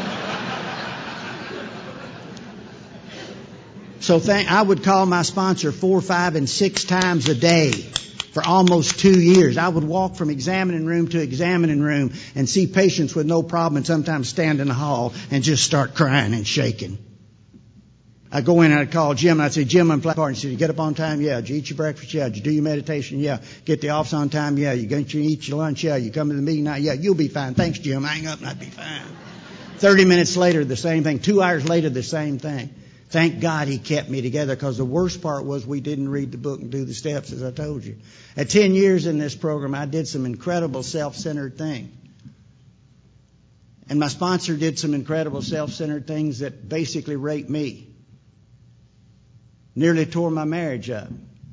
So I would call my sponsor 4, 5, and 6 times a day for almost 2 years. I would walk from examining room to examining room and see patients with no problem and sometimes stand in the hall and just start crying and shaking. I'd go in and I'd call Jim and I'd say, Jim, I'm flat. He said, you get up on time? Yeah. Did you eat your breakfast? Yeah. Did you do your meditation? Yeah. Get the office on time? Yeah. You eat your lunch? Yeah. You come to the meeting? Yeah. You'll be fine. Thanks, Jim. Hang up and I'd be fine. 30 minutes later, the same thing. 2 hours later, the same thing. Thank God he kept me together, because the worst part was we didn't read the book and do the steps, as I told you. At 10 years in this program, I did some incredible self-centered things. And my sponsor did some incredible self-centered things that basically raped me. Nearly tore my marriage up.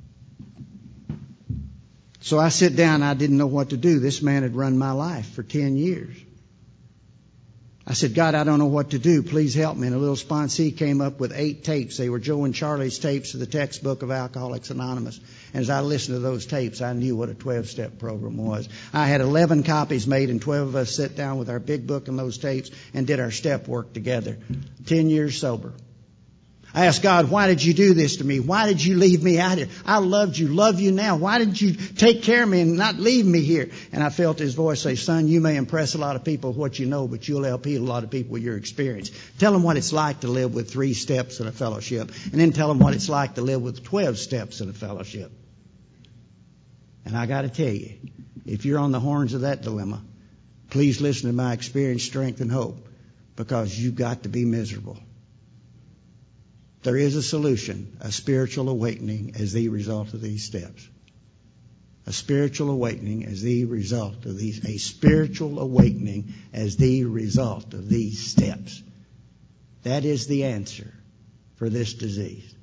So I sit down, I didn't know what to do. This man had run my life for 10 years. I said, God, I don't know what to do. Please help me. And a little sponsee came up with 8 tapes. They were Joe and Charlie's tapes of the textbook of Alcoholics Anonymous. And as I listened to those tapes, I knew what a 12-step program was. I had 11 copies made, and 12 of us sat down with our big book and those tapes and did our step work together. 10 years sober. I asked God, why did you do this to me? Why did you leave me out here? I loved you, love you now. Why didn't you take care of me and not leave me here? And I felt his voice say, son, you may impress a lot of people with what you know, but you'll help heal a lot of people with your experience. Tell them what it's like to live with 3 steps in a fellowship, and then tell them what it's like to live with 12 steps in a fellowship. And I got to tell you, if you're on the horns of that dilemma, please listen to my experience, strength, and hope, because you've got to be miserable. There is a solution, a spiritual awakening as the result of these steps. A spiritual awakening as the result of these. A spiritual awakening as the result of these steps. That is the answer for this disease.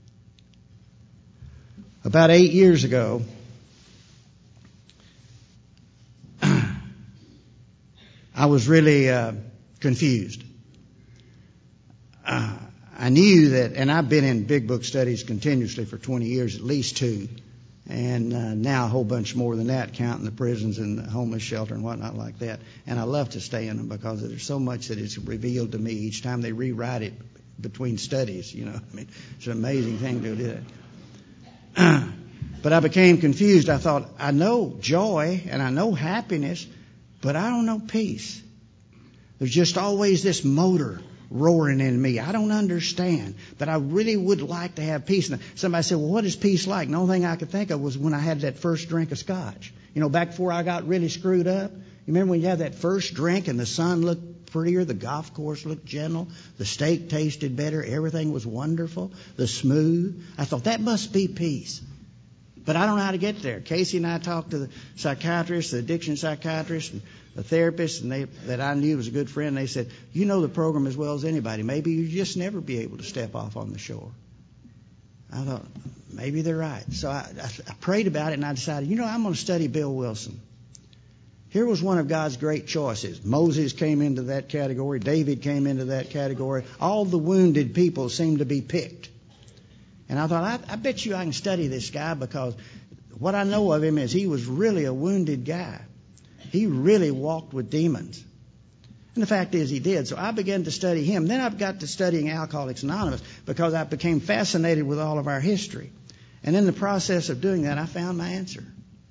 About 8 years ago, I was really confused. I knew that, and I've been in big book studies continuously for 20 years, at least 2, and now a whole bunch more than that, counting the prisons and the homeless shelter and whatnot like that. And I love to stay in them because there's so much that is revealed to me each time they rewrite it between studies. You know, I mean, it's an amazing thing to do that. But I became confused. I thought, I know joy and I know happiness, but I don't know peace. There's just always this motor roaring in me. I don't understand, but I really would like to have peace. And somebody said, well, what is peace like? And the only thing I could think of was when I had that first drink of scotch. You know, back before I got really screwed up. You remember when you had that first drink and the sun looked prettier, the golf course looked gentle, the steak tasted better, everything was wonderful, the smooth. I thought, that must be peace. But I don't know how to get there. Casey and I talked to the psychiatrist, the addiction psychiatrist, and a therapist, and that I knew was a good friend. They said, you know the program as well as anybody. Maybe you just never be able to step off on the shore. I thought, maybe they're right. So I prayed about it, and I decided, I'm going to study Bill Wilson. Here was one of God's great choices. Moses came into that category. David came into that category. All the wounded people seemed to be picked. And I thought, I bet you I can study this guy, because what I know of him is he was really a wounded guy. He really walked with demons. And the fact is he did. So I began to study him. Then I got to studying Alcoholics Anonymous because I became fascinated with all of our history. And in the process of doing that, I found my answer.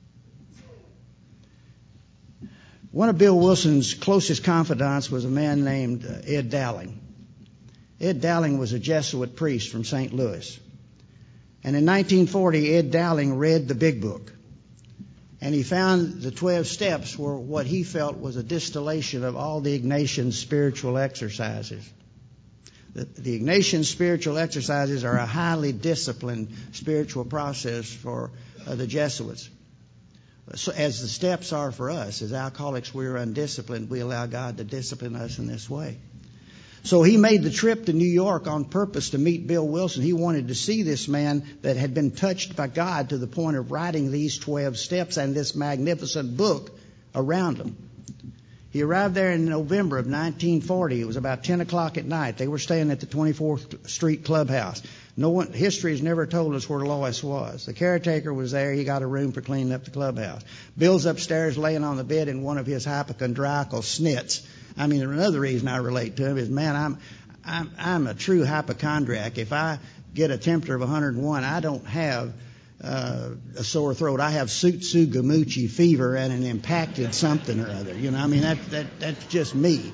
One of Bill Wilson's closest confidants was a man named Ed Dowling. Ed Dowling was a Jesuit priest from St. Louis. And in 1940, Ed Dowling read the Big Book. And he found the 12 steps were what he felt was a distillation of all the Ignatian spiritual exercises. The Ignatian spiritual exercises are a highly disciplined spiritual process for the Jesuits. So as the steps are for us, as alcoholics, we're undisciplined. We allow God to discipline us in this way. So he made the trip to New York on purpose to meet Bill Wilson. He wanted to see this man that had been touched by God to the point of writing these 12 steps and this magnificent book around them. He arrived there in November of 1940. It was about 10 o'clock at night. They were staying at the 24th Street Clubhouse. History has never told us where Lois was. The caretaker was there. He got a room for cleaning up the clubhouse. Bill's upstairs laying on the bed in one of his hypochondriacal snits. I mean, another reason I relate to him is, man, I'm a true hypochondriac. If I get a temperature of 101, I don't have a sore throat. I have Tsutsugamuchi fever and an impacted something or other. You know, I mean, that's just me.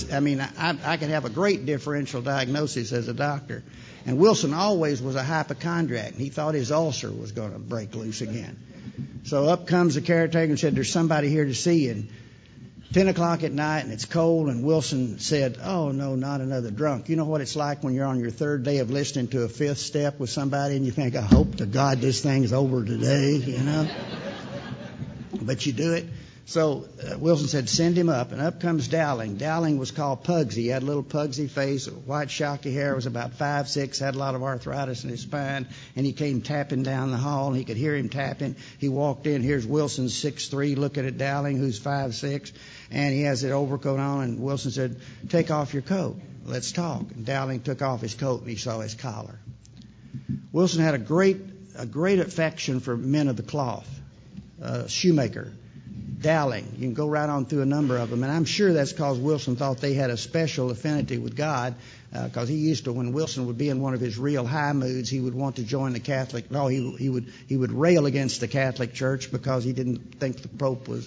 I can have a great differential diagnosis as a doctor. And Wilson always was a hypochondriac. He thought his ulcer was going to break loose again. So up comes the caretaker and said, there's somebody here to see you. And 10 o'clock at night, and it's cold, and Wilson said, oh, no, not another drunk. You know what it's like when you're on your third day of listening to a fifth step with somebody, and you think, I hope to God this thing's over today, you know. But you do it. So Wilson said, send him up. And up comes Dowling. Dowling was called Pugsy. He had a little Pugsy face, white shocky hair, was about 5'6", had a lot of arthritis in his spine. And he came tapping down the hall, and he could hear him tapping. He walked in. Here's Wilson, 6'3", looking at Dowling, who's 5'6". And he has his overcoat on. And Wilson said, take off your coat. Let's talk. And Dowling took off his coat, and he saw his collar. Wilson had a great affection for men of the cloth. Shoemaker, Dowling. You can go right on through a number of them. And I'm sure that's because Wilson thought they had a special affinity with God, because he used to, when Wilson would be in one of his real high moods, he would want to join the Catholic. No, he would rail against the Catholic Church because he didn't think the Pope was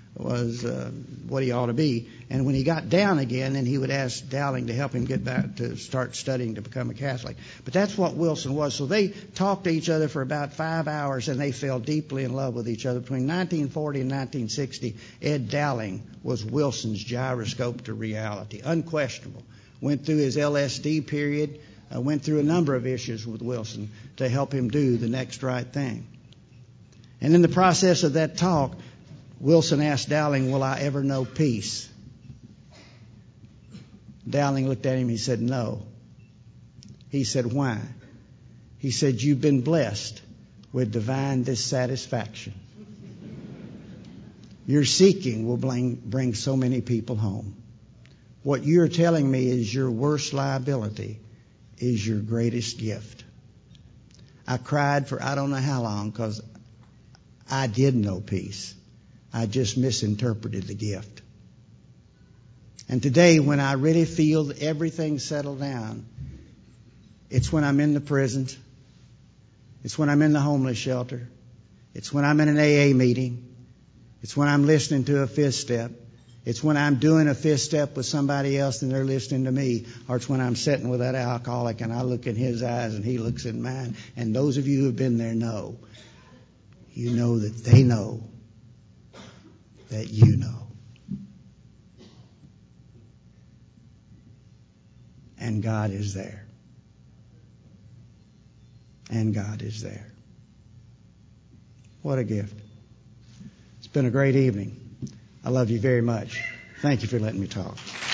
what he ought to be. And when he got down again, then he would ask Dowling to help him get back to start studying to become a Catholic. But that's what Wilson was. So they talked to each other for about 5 hours, and they fell deeply in love with each other. Between 1940 and 1960, Ed Dowling was Wilson's gyroscope to reality, unquestionable. Went through his LSD period, went through a number of issues with Wilson to help him do the next right thing. And in the process of that talk, Wilson asked Dowling, will I ever know peace? Dowling looked at him. He said, no. He said, why? He said, you've been blessed with divine dissatisfaction. Your seeking will bring so many people home. What you're telling me is your worst liability is your greatest gift. I cried for I don't know how long because I did know peace. I just misinterpreted the gift. And today, when I really feel that everything's settled down, it's when I'm in the prisons. It's when I'm in the homeless shelter. It's when I'm in an AA meeting. It's when I'm listening to a fifth step. It's when I'm doing a fifth step with somebody else and they're listening to me. Or it's when I'm sitting with that alcoholic and I look in his eyes and he looks in mine. And those of you who have been there know. You know that they know that you know. And God is there. And God is there. What a gift. It's been a great evening. I love you very much. Thank you for letting me talk.